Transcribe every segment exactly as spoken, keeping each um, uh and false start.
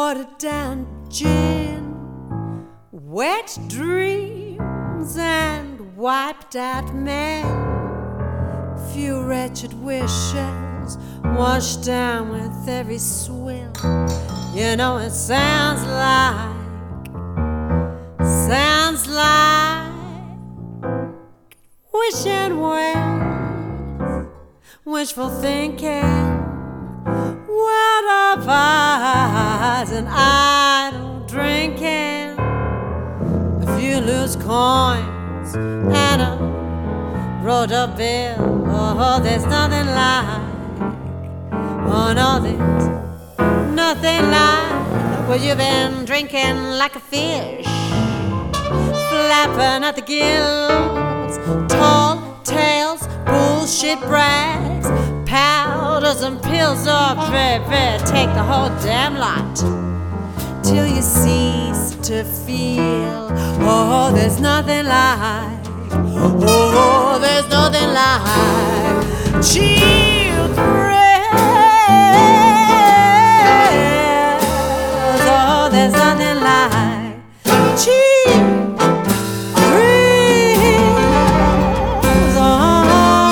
watered down gin, wet dreams and wiped out men, few wretched wishes washed down with every swill. You know it sounds like, sounds like wishing wells, wishful thinking, word of eyes and idle drinking, a few loose coins and a rolled up bill. Oh, there's nothing like, oh no, there's nothing like what you've been drinking like a fish, flapping at the gills, tall tales, bullshit brags, powders and pills. Oh, baby, take the whole damn lot till you cease to feel. Oh, there's nothing like, oh, there's nothing like cheap thrills. Oh, there's nothing like cheap thrills. Oh,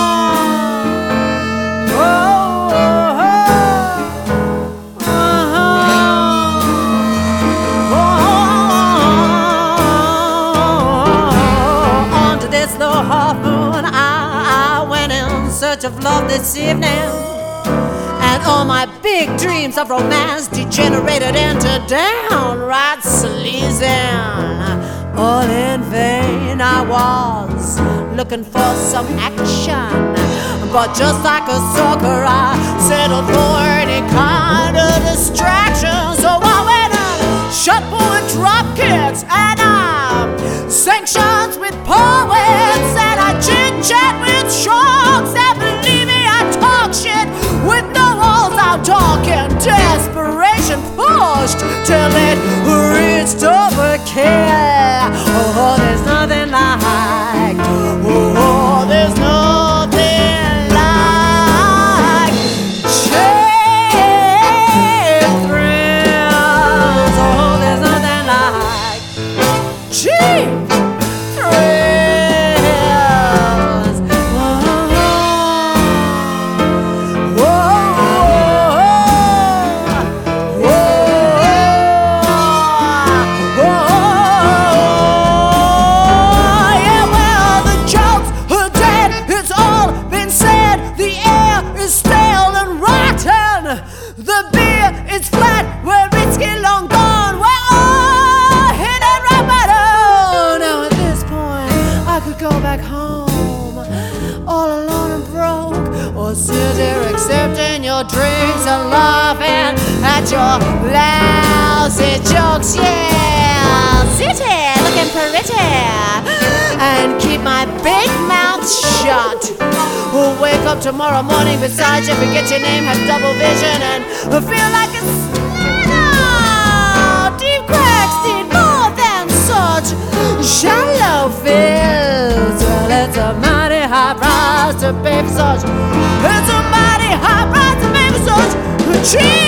oh, oh, oh, oh. Onto this low half moon I, I went in search of love this evening, and all my big dreams of romance degenerated into downright sleazing. All in vain I was looking for some action, but just like a sucker I settled for any kind of distraction. So I went and shot with drop kits, and I sanctions with poets, and I chit-chat with sharks, and believe me, I talk shit with no walls. I'll talk in desperation, pushed till it reached overkill. Oh, there's nothing like, oh, there's nothing like cheap thrills. Oh, there's nothing like cheap thrills. Whoa, whoa, whoa, whoa. Yeah, well, the jokes are dead, it's all been said. The air is stale and rotten, the beer is flat, we're risky long gone, we're all hit and rock bottom. Now at this point I could go back home all alone and broke, or sit here accepting your drinks and laughing at your lousy jokes. Yeah, sit here looking pretty and keep my big mouth shut. We'll wake up tomorrow morning beside you, forget your name, have double vision, and feel like a slider. Deep cracks need more than such shallow fills. Well, it's a mighty high price to pay for such, it's a mighty high price to pay for such cheap